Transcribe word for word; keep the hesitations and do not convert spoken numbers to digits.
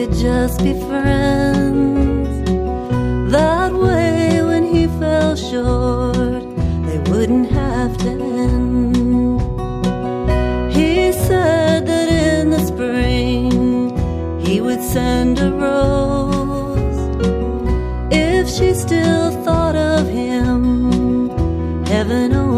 could just be friends. That way when he fell short, they wouldn't have to end. He said that in the spring he would send a rose if she still thought of him. Heaven only